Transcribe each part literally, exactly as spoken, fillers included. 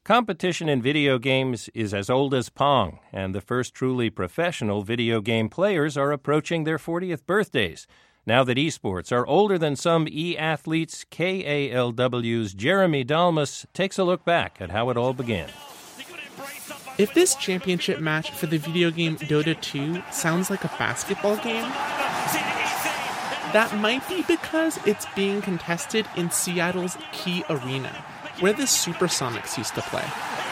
Competition in video games is as old as Pong, and the first truly professional video game players are approaching their fortieth birthdays. Now that esports are older than some e-athletes, K A L W's Jeremy Dalmas takes a look back at how it all began. If this championship match for the video game Dota two sounds like a basketball game, that might be because it's being contested in Seattle's Key Arena, where the Supersonics used to play.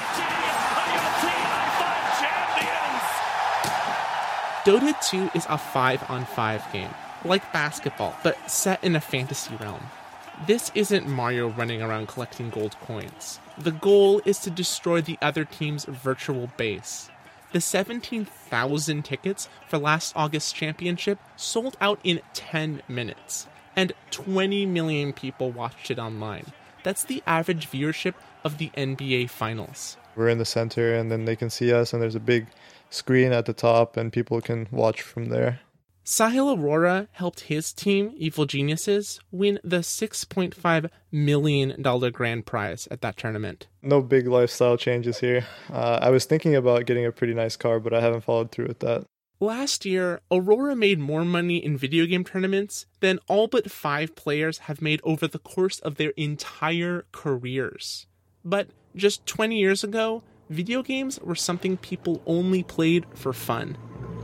Dota two is a five on five game, like basketball, but set in a fantasy realm. This isn't Mario running around collecting gold coins. The goal is to destroy the other team's virtual base. The seventeen thousand tickets for last August's championship sold out in ten minutes, and twenty million people watched it online. That's the average viewership of the N B A Finals. We're in the center, and then they can see us, and there's a big screen at the top, and people can watch from there. Sahil Arora helped his team, Evil Geniuses, win the six point five million dollars grand prize at that tournament. No big lifestyle changes here. Uh, I was thinking about getting a pretty nice car, but I haven't followed through with that. Last year, Aurora made more money in video game tournaments than all but five players have made over the course of their entire careers. But just twenty years ago, video games were something people only played for fun.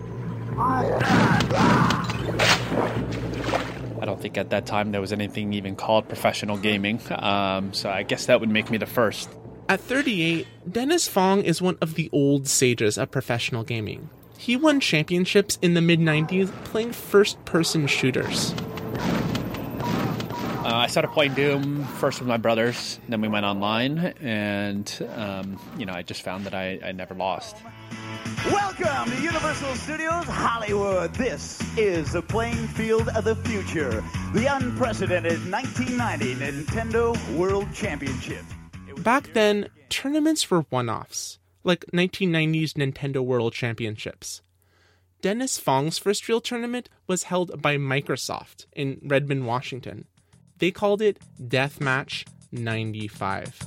I don't think at that time there was anything even called professional gaming, um, so I guess that would make me the first. At thirty-eight, Dennis Fong is one of the old sages of professional gaming. He won championships in the mid nineties playing first-person shooters. Uh, I started playing Doom first with my brothers, then we went online, and um, you know, I just found that I, I never lost. Welcome to Universal Studios Hollywood. This is the playing field of the future, the unprecedented nineteen ninety Nintendo World Championship. Back then, tournaments were one-offs, like nineteen ninety's Nintendo World Championships. Dennis Fong's first real tournament was held by Microsoft in Redmond, Washington. They called it Deathmatch ninety-five.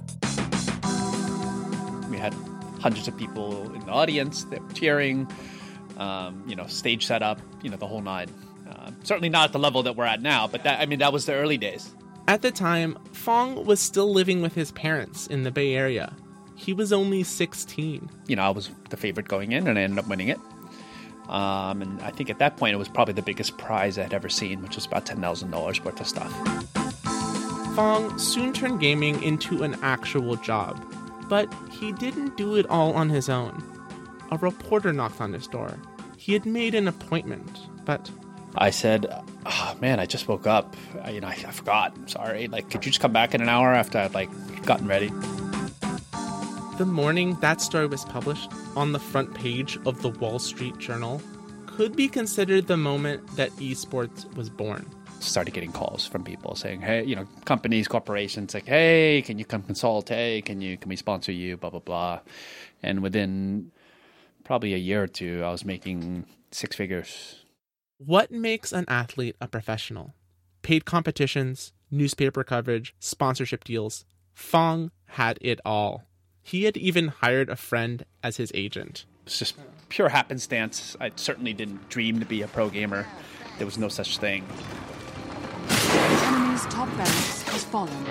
We had hundreds of people in the audience that were cheering, um, you know, stage setup, you know, the whole nine. Uh, certainly not at the level that we're at now, but that, I mean, that was the early days. At the time, Fong was still living with his parents in the Bay Area. He was only sixteen. You know, I was the favorite going in, and I ended up winning it. Um, and I think at that point, it was probably the biggest prize I had ever seen, which was about ten thousand dollars worth of stuff. Fong soon turned gaming into an actual job. But he didn't do it all on his own. A reporter knocked on his door. He had made an appointment, but... I said, oh, man, I just woke up. I, you know, I, I forgot. I'm sorry. Like, could you just come back in an hour after I'd, like, gotten ready? The morning that story was published on the front page of the Wall Street Journal could be considered the moment that esports was born. Started getting calls from people saying, hey, you know, companies, corporations, like, hey, can you come consult? Hey, can you, can we sponsor you? Blah, blah, blah. And within probably a year or two, I was making six figures. What makes an athlete a professional? Paid competitions, newspaper coverage, sponsorship deals. Fong had it all. He had even hired a friend as his agent. It's just pure happenstance. I certainly didn't dream to be a pro gamer. There was no such thing. The enemy's top barracks has fallen.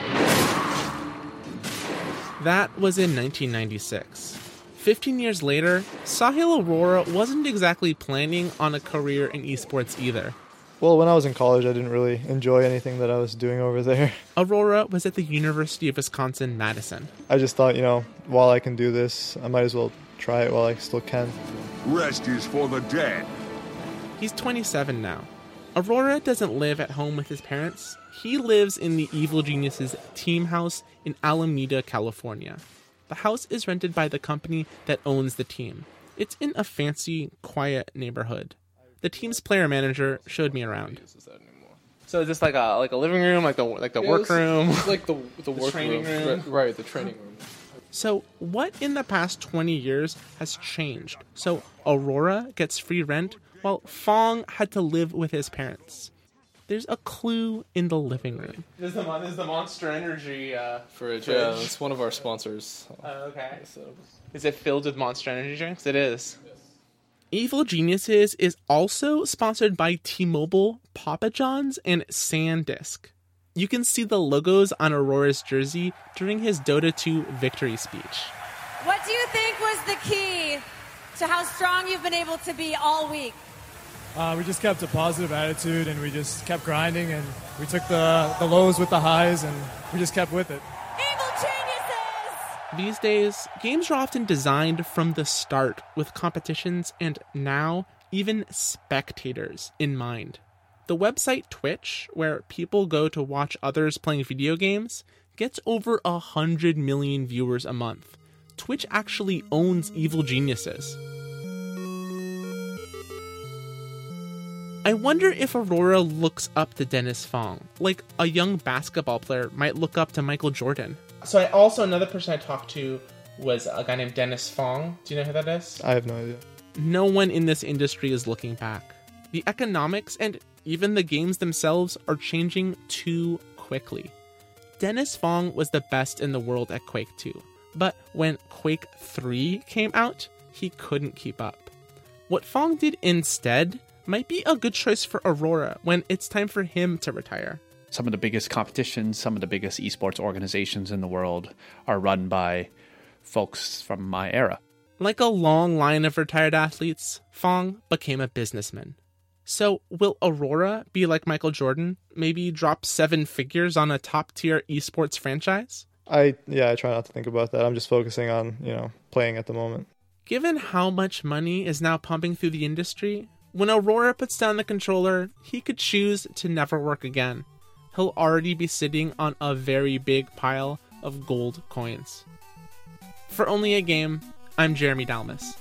That was in nineteen ninety-six. Fifteen years later, Sahil Arora wasn't exactly planning on a career in esports either. Well, when I was in college, I didn't really enjoy anything that I was doing over there. Arora was at the University of Wisconsin-Madison. I just thought, you know, while I can do this, I might as well try it while I still can. Rest is for the dead. He's twenty-seven now. Arora doesn't live at home with his parents. He lives in the Evil Geniuses team house in Alameda, California. The house is rented by the company that owns the team. It's in a fancy, quiet neighborhood. The team's player manager showed me around. So is this like a like a living room, like the like the yeah, workroom, it's like the the, the work training room, room. Right, right, the training room. So what in the past twenty years has changed? So Arora gets free rent while Fong had to live with his parents. There's a clue in the living room. This is the, this is the Monster Energy uh, Fridge, fridge. yeah, it's one of our sponsors. Oh, okay. So, Is it filled with Monster Energy drinks? It is. Evil Geniuses is also sponsored by T-Mobile, Papa John's, and SanDisk. You can see the logos on Aurora's jersey during his Dota two victory speech. What do you think was the key to how strong you've been able to be all week? Uh, we just kept a positive attitude, and we just kept grinding, and we took the, the lows with the highs, and we just kept with it. Evil Geniuses! These days, games are often designed from the start with competitions and now even spectators in mind. The website Twitch, where people go to watch others playing video games, gets over a hundred million viewers a month. Twitch actually owns Evil Geniuses. I wonder if Aurora looks up to Dennis Fong, like a young basketball player might look up to Michael Jordan. So I also, another person I talked to was a guy named Dennis Fong. Do you know who that is? I have no idea. No one in this industry is looking back. The economics and even the games themselves are changing too quickly. Dennis Fong was the best in the world at Quake two, but when Quake three came out, he couldn't keep up. What Fong did instead might be a good choice for Aurora when it's time for him to retire. Some of the biggest competitions, some of the biggest esports organizations in the world are run by folks from my era. Like a long line of retired athletes, Fong became a businessman. So will Aurora be like Michael Jordan, maybe drop seven figures on a top-tier esports franchise? I yeah, I try not to think about that. I'm just focusing on, you know, playing at the moment. Given how much money is now pumping through the industry, when Aurora puts down the controller, he could choose to never work again. He'll already be sitting on a very big pile of gold coins. For Only a Game, I'm Jeremy Dalmas.